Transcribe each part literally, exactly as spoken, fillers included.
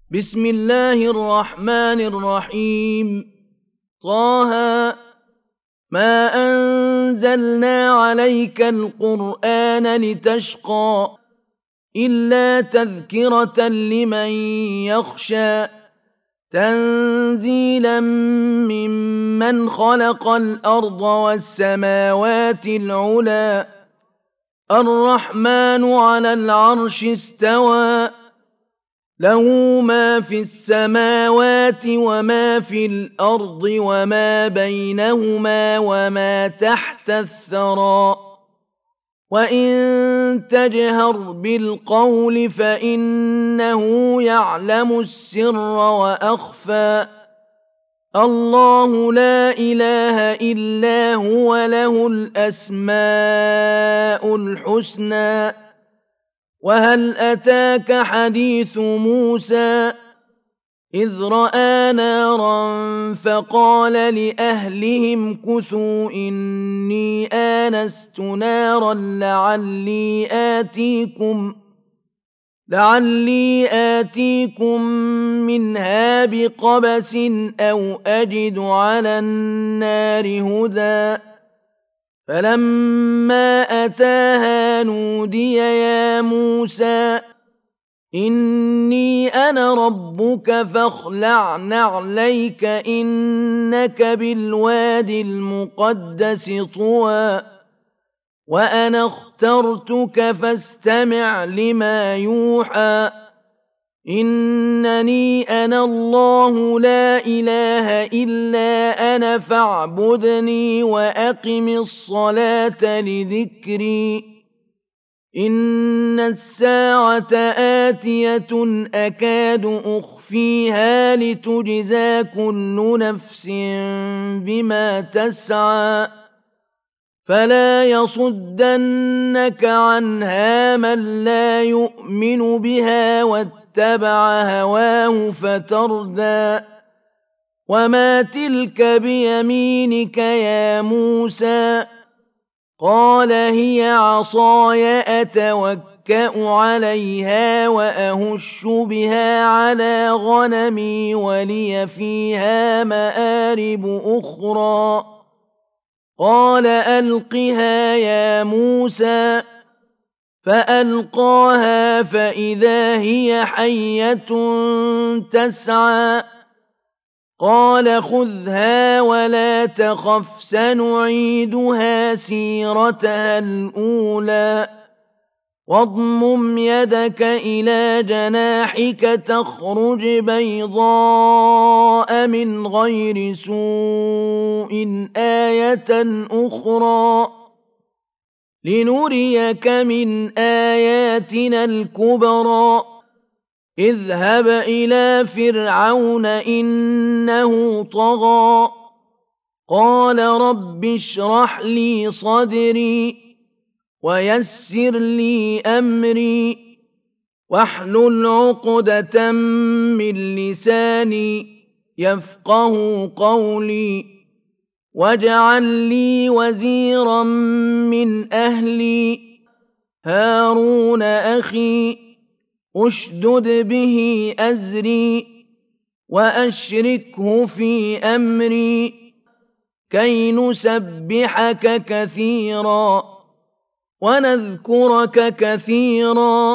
بسم الله الرحمن الرحيم. طه ما أنزلنا عليك القرآن لتشقى إلا تذكرة لمن يخشى تنزيلا ممن خلق الأرض والسماوات العلى الرحمن على العرش استوى له ما في السماوات وما في الأرض وما بينهما وما تحت الثرى وإن تجهر بالقول فإنه يعلم السر وأخفى الله لا إله إلا هو له الأسماء الحسنى وهل أتاك حديث موسى إذ رأى نارا فقال لأهلهم كثوا إني آنست نارا لعلي آتيكم لعلي آتيكم منها بقبس أو أجد على النار هدى فلما أتاها نودي يا موسى إني أنا ربك فاخلع نعليك إنك بالواد المقدس طوى وأنا اخترتك فاستمع لما يوحى إنني أنا الله لا إله إلا أنا فاعبدني وأقم الصلاة لذكري إن الساعة آتية أكاد أخفيها لتجزى كل نفس بما تسعى فلا يصدنك عنها من لا يؤمن بها واتبع هواه فتردى وما تلك بيمينك يا موسى قال هي عصاي أتوكأ عليها وأهش بها على غنمي ولي فيها مآرب أخرى قال ألقها يا موسى فألقاها فإذا هي حية تسعى قال خذها ولا تخف سنعيدها سيرتها الأولى واضمم يدك إلى جناحك تخرج بيضاء من غير سوء آية أخرى لنريك من آياتنا الكبرى اذهب إلى فرعون إنه طغى قال رب اشرح لي صدري ويسر لي أمري واحلل عقدة من لساني يفقه قولي واجعل لي وزيرا من أهلي هارون أخي أشدد به أزري وأشركه في أمري كي نسبحك كثيرا ونذكرك كثيرا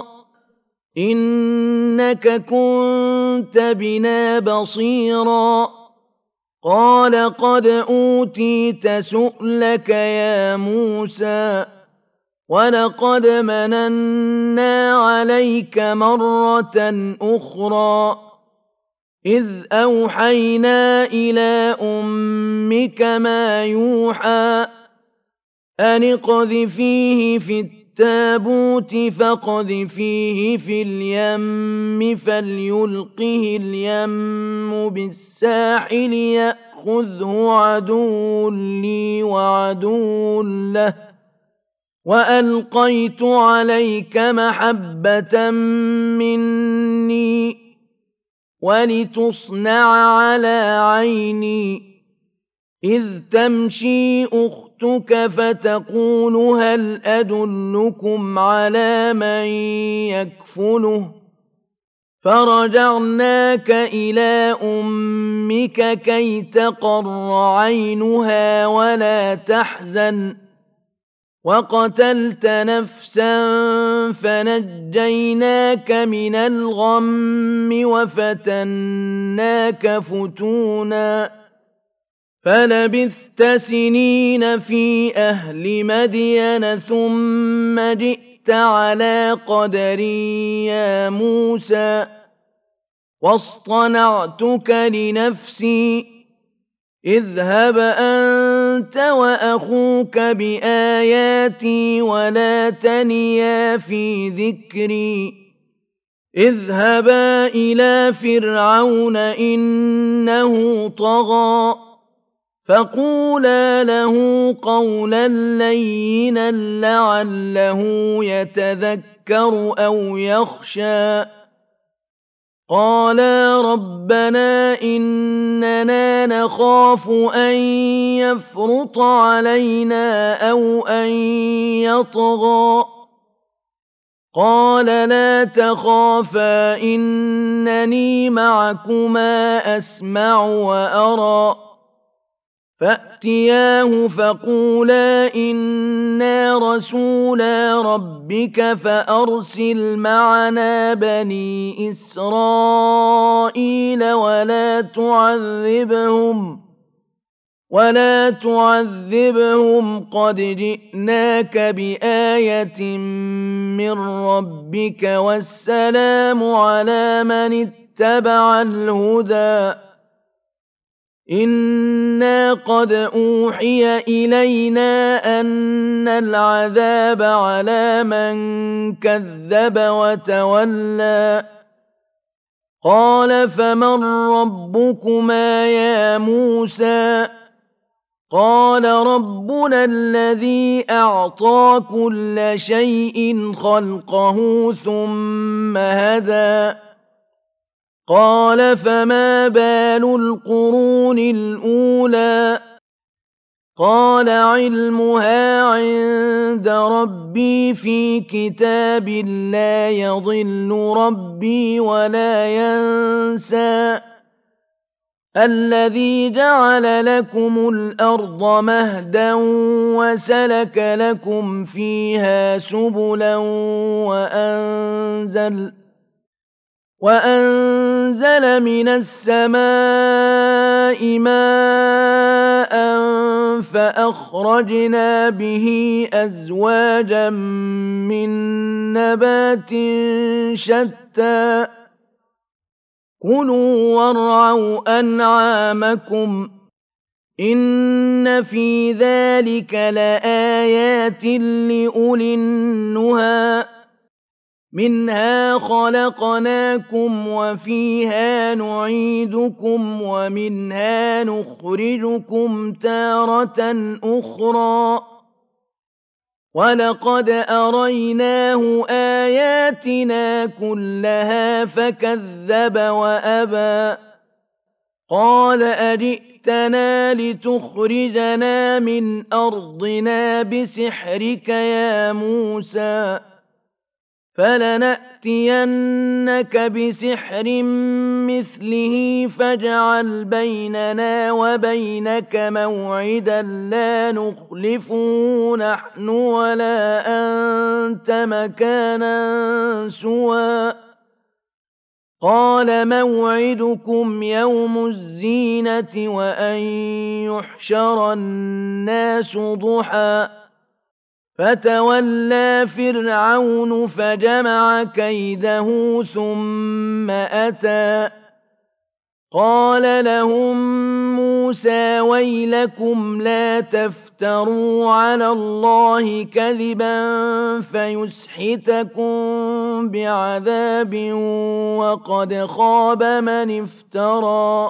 إنك كنت بنا بصيرا قال قد أوتيت سؤلك يا موسى ولقد مننا عليك مرة أخرى إذ أوحينا إلى أمك ما يوحى أن اقذفيه في التابوت فاقذفيه في اليم فليلقه اليم بالساحل يأخذه عدو لي وعدو له وألقيت عليك محبة مني ولتصنع على عيني إذ تمشي أختك فتقول هل أدلكم على من يكفله فرجعناك إلى أمك كي تقر عينها ولا تحزن وقتلت نفسا فنجيناك من الغم وفتناك فتونا فلبثت سنين في أهل مدين ثم جئت على قدري يا موسى واصطنعتك لنفسي اذهب أنت وأخوك بآياتي ولا تنيا في ذكري اذهبا إلى فرعون إنه طغى فقولا له قولا لينا لعله يتذكر أو يخشى قالا ربنا إننا نخاف أن يفرط علينا أو أن يطغى قال لا تخافا إنني معكما أسمع وأرى فأتياه فقولا إنا رسولا ربك فأرسل معنا بني إسرائيل ولا تعذبهم ولا تعذبهم قد جئناك بآية من ربك والسلام على من اتبع الهدى إنا قد أوحي إلينا أن العذاب على من كذب وتولى قال فمن ربكما يا موسى قال ربنا الذي أعطى كل شيء خلقه ثم هدى قال فما بال القرون الأولى قال علمها عند ربي في كتاب لا يضل ربي ولا ينسى الذي جعل لكم الأرض مهدا وسلك لكم فيها سبلا وأنزل وأنزل من السماء ماء فأخرجنا به أزواجا من نبات شتى كلوا وارعوا أنعامكم إن في ذلك لآيات لأولي النهى منها خلقناكم وفيها نعيدكم ومنها نخرجكم تارة أخرى ولقد أريناه آياتنا كلها فكذب وأبى قال أجئتنا لتخرجنا من أرضنا بسحرك يا موسى فلنأتينك بسحر مثله فاجعل بيننا وبينك موعدا لا نخلفه نحن ولا أنت مكانا سوى قال موعدكم يوم الزينة وأن يحشر الناس ضحى فتولى فرعون فجمع كيده ثم أتى قال لهم موسى ويلكم لا تفتروا على الله كذبا فيسحتكم بعذاب وقد خاب من افترى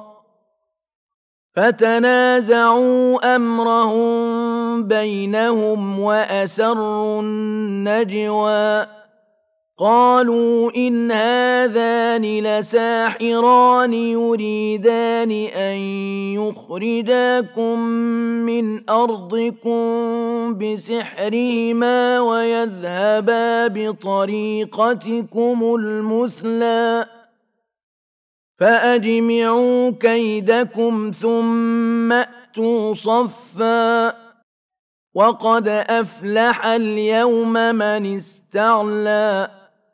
فتنازعوا أمرهم بينهم وأسروا النجوى قالوا إن هذان لساحران يريدان أن يخرجاكم من أرضكم بسحرهما ويذهبا بطريقتكم المثلى فأجمعوا كيدكم ثم أتوا صفا وقد أفلح اليوم من استعلى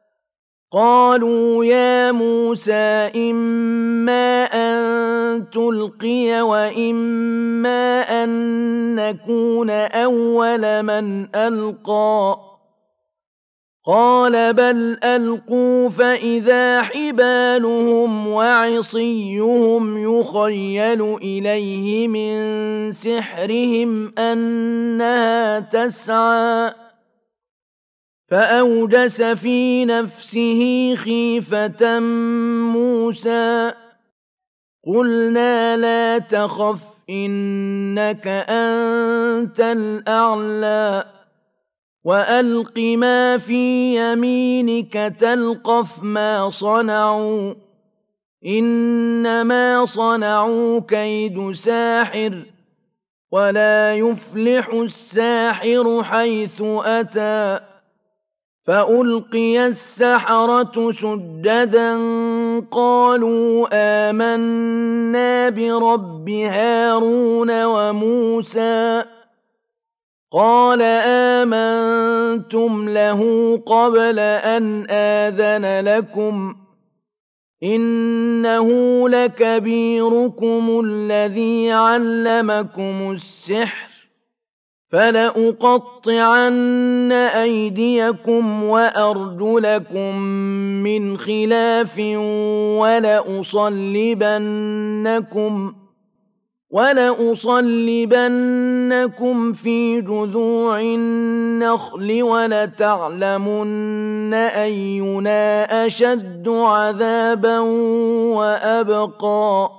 قالوا يا موسى إما أن تلقي وإما أن نكون أول من ألقى قال بل ألقوا فإذا حبالهم وعصيهم يخيل إليه من سحرهم أنها تسعى فأوجس في نفسه خيفة موسى قلنا لا تخف إنك أنت الأعلى وألق ما في يمينك تلقف ما صنعوا إنما صنعوا كيد ساحر ولا يفلح الساحر حيث أتى فألقي السحرة سجدا قالوا آمنا برب هارون وموسى قال آمنتم له قبل أن آذن لكم إنه لكبيركم الذي علمكم السحر فلأقطعن أيديكم وأرجلكم من خلاف ولأصلبنكم ولأصلبنكم في جذوع النخل ولتعلمن أينا أشد عذابا وأبقى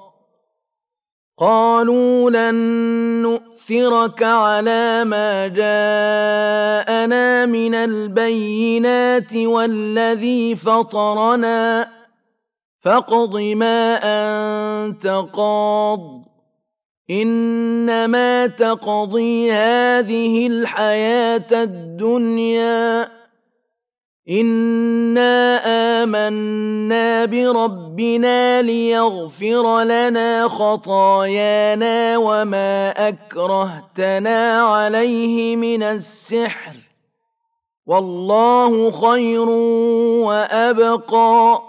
قالوا لن نؤثرك على ما جاءنا من البينات والذي فطرنا فاقض ما أنت قاض إنما تقضي هذه الحياة الدنيا إنا آمنا بربنا ليغفر لنا خطايانا وما أكرهتنا عليه من السحر والله خير وأبقى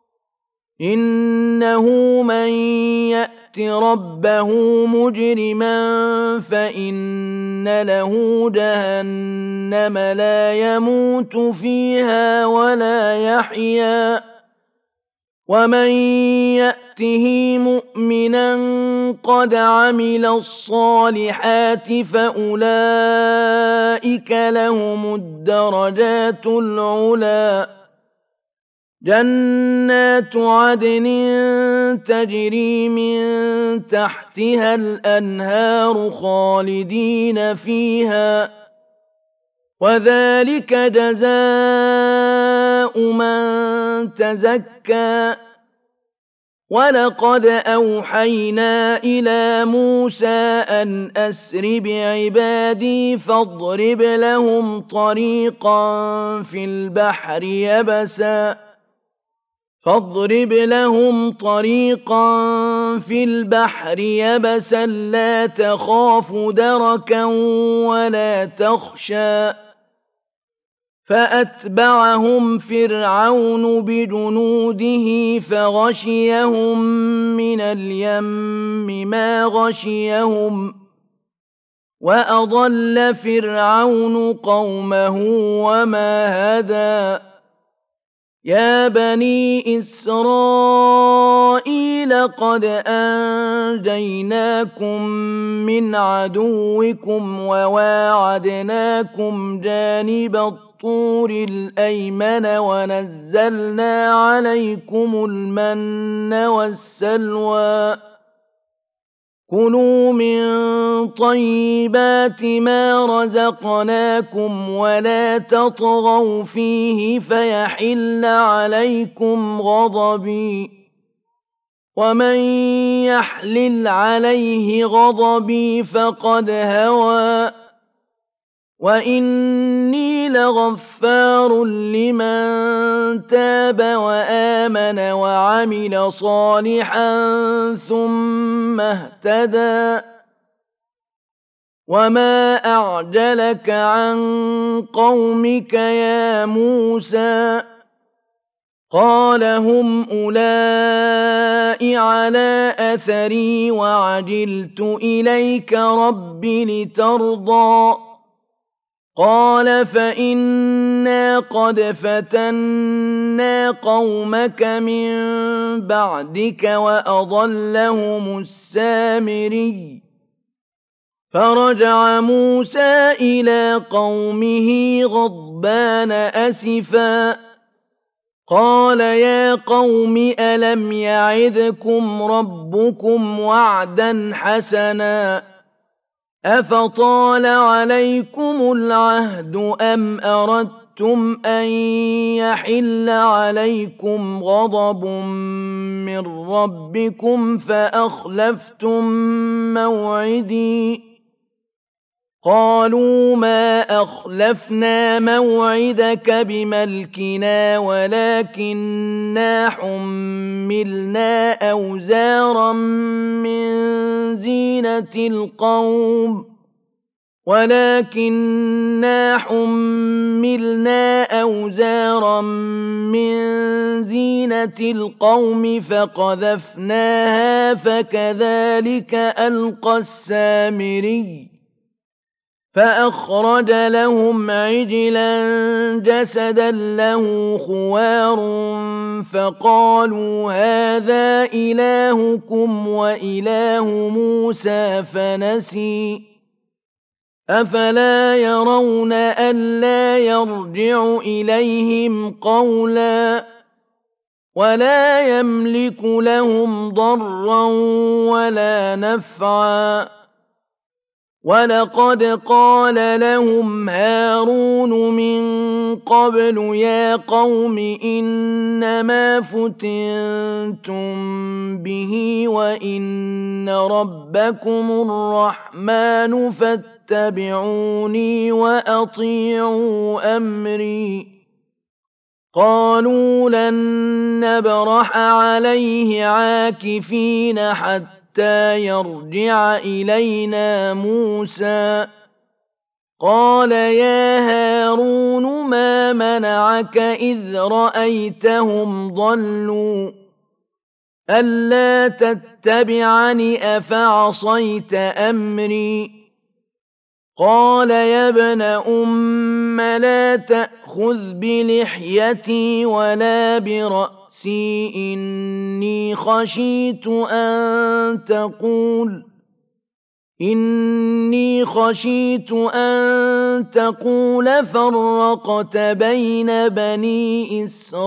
إنه من يأت ربه مجرما فإن له جهنم لا يموت فيها ولا يحيا ومن يأته مؤمنا قد عمل الصالحات فأولئك لهم الدرجات العلى جنات عدن تجري من تحتها الأنهار خالدين فيها وذلك جزاء من تزكى ولقد أوحينا إلى موسى أن أسر بعبادي فاضرب لهم طريقا في البحر يبسا فاضرب لهم طريقا في البحر يبسا لا تخاف دركا ولا تخشى فأتبعهم فرعون بجنوده فغشيهم من اليم ما غشيهم وأضل فرعون قومه وما هدى يا بني إسرائيل قد أنجيناكم من عدوكم وواعدناكم جانب الطور الأيمن ونزلنا عليكم المن والسلوى كلوا من طيبات ما رزقناكم ولا تطغوا فيه فيحل عليكم غضبي ومن يحلل عليه غضبي فقد هوى وإني لغفار لمن تاب وآمن وعمل صالحا ثم اهتدى وما أعجلك عن قومك يا موسى قال هم أولئك على أثري وعجلت إليك رب لترضى قال فإنا قد فتنا قومك من بعدك وأضلهم السامري فرجع موسى إلى قومه غضبان أسفا قال يا قوم ألم يعدكم ربكم وعدا حسنا أفطال عليكم العهد أم أردتم أن يحل عليكم غضب من ربكم فأخلفتم موعدي قالوا ما أخلفنا موعدك بملكنا ولكننا حملنا أوزارا من زينة القوم ولكننا حملنا أوزارا من زينة القوم فقذفناها فكذلك ألقى السامري فأخرج لهم عجلا جسدا له خوار فقالوا هذا إلهكم وإله موسى فنسي أفلا يرون ألا يرجع إليهم قولا ولا يملك لهم ضرا ولا نفعا ولقد قال لهم هارون من قبل يا قوم إنما فتنتم به وإن ربكم الرحمن فاتبعوني وأطيعوا أمري قالوا لن نبرح عليه عاكفين حتى حتى يرجع إلينا موسى قال يا هارون ما منعك إذ رأيتهم ضلوا ألا تتبعني أفعصيت أمري قال يا ابن أم لا تأخذ بلحيتي ولا برأسي إني خشيت أن تقول إني خشيت أن تقول فرقت بين بني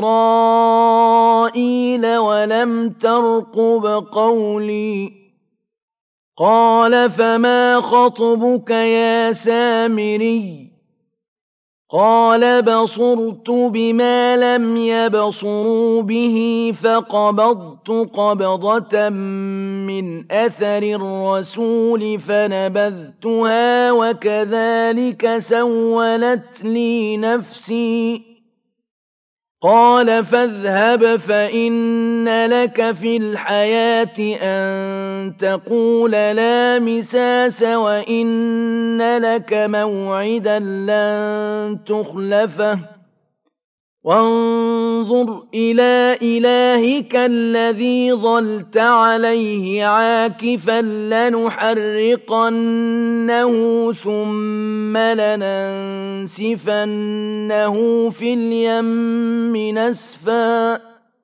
إسرائيل ولم ترقب قولي قال فما خطبك يا سامري قال بصرت بما لم يبصروا به فقبضت قبضة من أثر الرسول فنبذتها وكذلك سولت لي نفسي قال فاذهب فإن لك في الحياة أن تقول لا مساس وإن لك موعدا لن تخلفه وانظر إلى إلهك الذي ظلت عليه عاكفا لنحرقنه ثم لننسفنه في اليم نسفا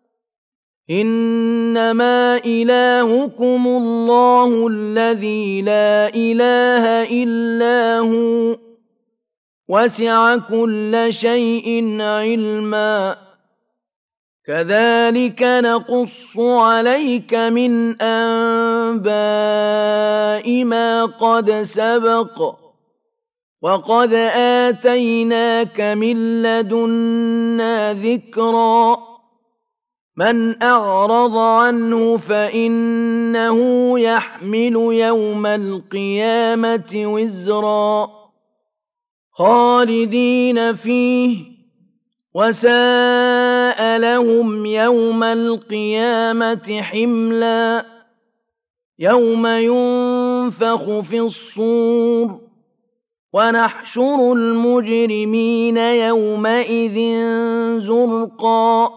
إنما إلهكم الله الذي لا إله إلا هو وسع كل شيء علما كذلك نقص عليك من أنباء ما قد سبق وقد آتيناك من لدنا ذكرا من أعرض عنه فإنه يحمل يوم القيامة وزرا خالدين فيه وساء لهم يوم القيامة حملا يوم ينفخ في الصور ونحشر المجرمين يومئذ زرقا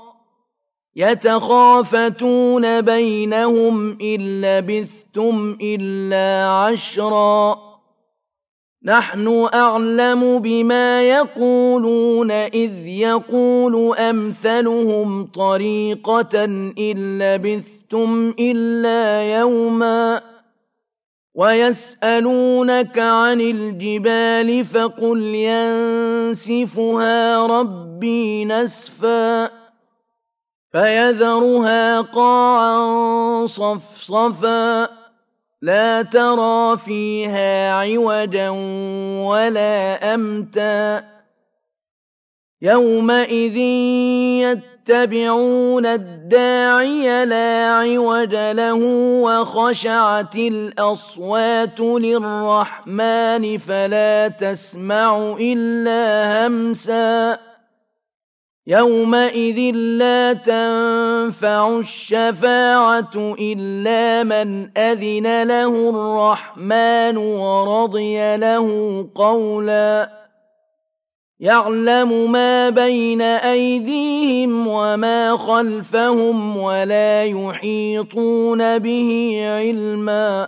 يتخافتون بينهم إن لبثتم إلا عشرا نحن أعلم بما يقولون إذ يقول أمثلهم طريقة إن لبثتم إلا يوما ويسألونك عن الجبال فقل ينسفها ربي نسفا فيذرها قاعا صفصفا لا ترى فيها عوجا ولا أمتا يومئذ يتبعون الداعي لا عوج له وخشعت الأصوات للرحمن فلا تسمع إلا همسا يومئذ لا تنفع الشفاعة إلا من أذن له الرحمن ورضي له قولا يعلم ما بين أيديهم وما خلفهم ولا يحيطون به علما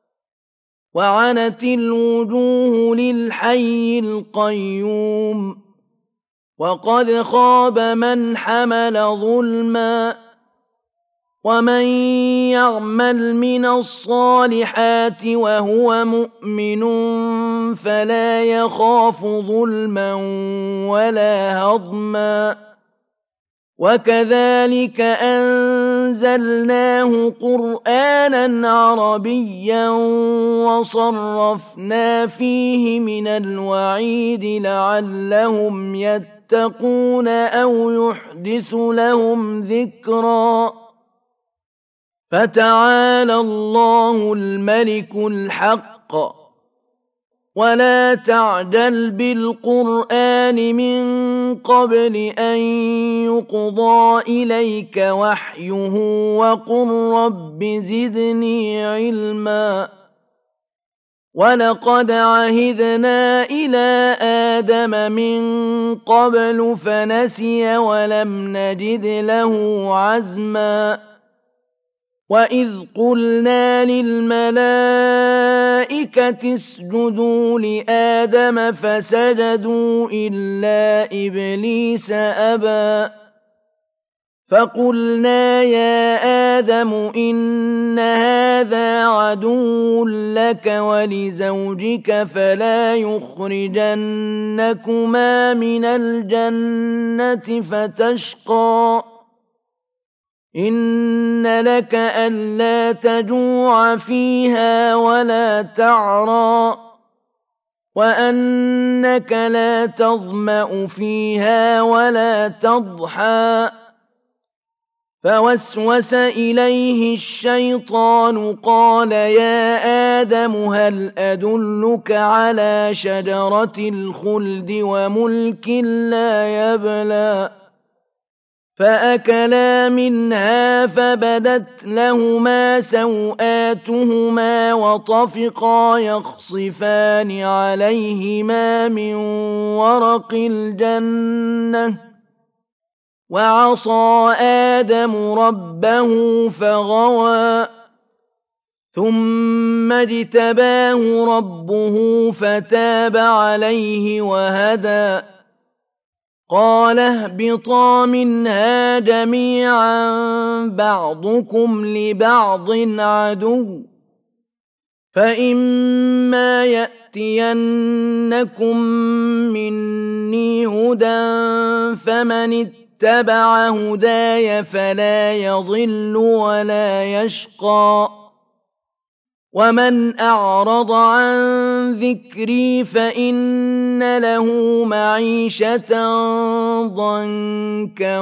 وعنت الوجوه للحي القيوم وقد خاب من حمل ظلما ومن يعمل من الصالحات وهو مؤمن فلا يخاف ظلما ولا هضما وكذلك أنزلناه قرآنا عربيا وصرفنا فيه من الوعيد لعلهم يتقون أو يحدث لهم ذكرا فتعالى الله الملك الحق ولا تعجل بالقرآن من قبل أن يقضى إليك وحيه وقل رب زدني علما ولقد عهدنا إلى آدم من قبل فنسي ولم نجد له عزما وإذ قلنا للملائكة اسجدوا لآدم فسجدوا إلا إبليس أبى فقلنا يا آدم إن هذا عدو لك ولزوجك فلا يخرجنكما من الجنة فتشقى إن لك ألا تجوع فيها ولا تعرى وأنك لا تظمأ فيها ولا تضحى فوسوس إليه الشيطان قال يا آدم هل أدلك على شجرة الخلد وملك لا يبلى فأكلا منها فبدت لهما سوآتهما وطفقا يخصفان عليهما من ورق الجنة وعصى آدم ربه فغوى ثم اجتباه ربه فتاب عليه وهدى قال اهبطا منها جميعا بعضكم لبعض عدو فإما يأتينكم مني هدى فمن اتبع هداي فلا يضل ولا يشقى ومن أعرض عن ذكري فإن له معيشة ضنكا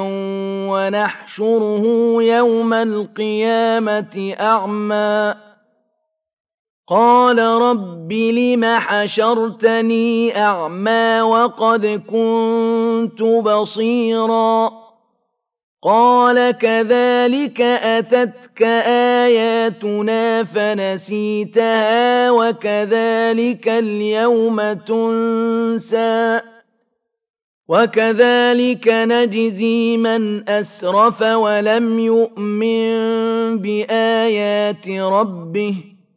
ونحشره يوم القيامة أعمى قال رب لم حشرتني أعمى وقد كنت بصيرا قال كذلك أتتك آياتنا فنسيتها وكذلك اليوم تنسى وكذلك نجزي من أسرف ولم يؤمن بآيات ربه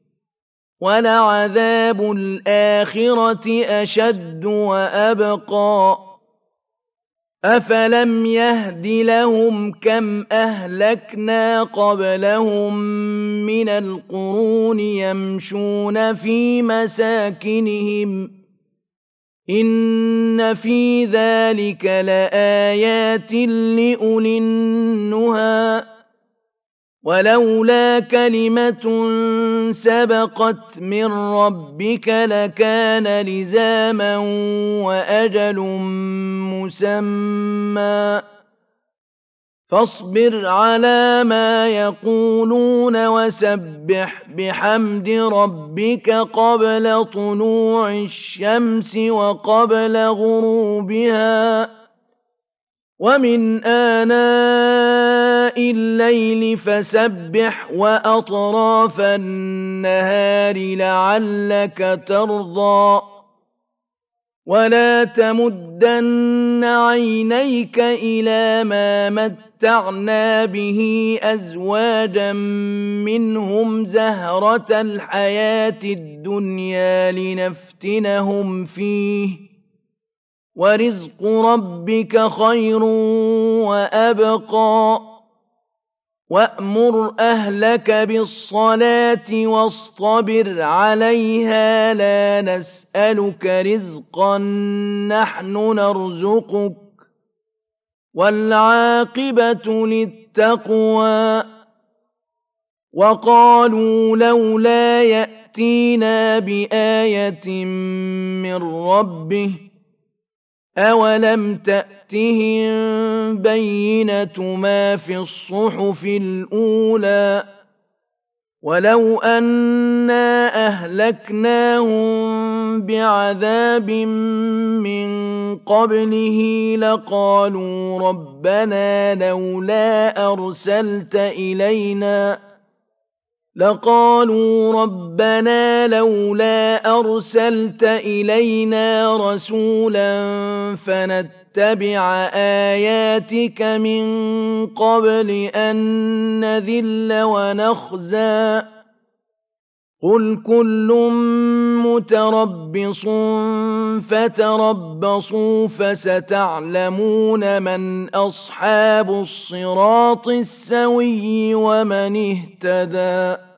ولعذاب الآخرة أشد وأبقى أفلم يهد لهم كم أهلكنا قبلهم من القرون يمشون في مساكنهم إن في ذلك لآيات لأولي النهى ولولا كلمة سبقت من ربك لكان لزاما وأجل مسمى فاصبر على ما يقولون وسبح بحمد ربك قبل طلوع الشمس وقبل غروبها ومن آناء الليل فسبح وأطراف النهار لعلك ترضى ولا تمدن عينيك إلى ما متعنا به أزواجا منهم زهرة الحياة الدنيا لنفتنهم فيه ورزق ربك خير وأبقى وأمر أهلك بالصلاة واصطبر عليها لا نسألك رزقا نحن نرزقك والعاقبة للتقوى وقالوا لولا يأتينا بآية من ربه أولم تأتهم بينة ما في الصحف الأولى ولو أنا أهلكناهم بعذاب من قبله لقالوا ربنا لولا أرسلت إلينا لقالوا ربنا لولا أرسلت إلينا رسولا فنتبع آياتك من قبل أن نذل ونخزى قل كل متربص فتربصوا فستعلمون من أصحاب الصراط السوي ومن اهتدى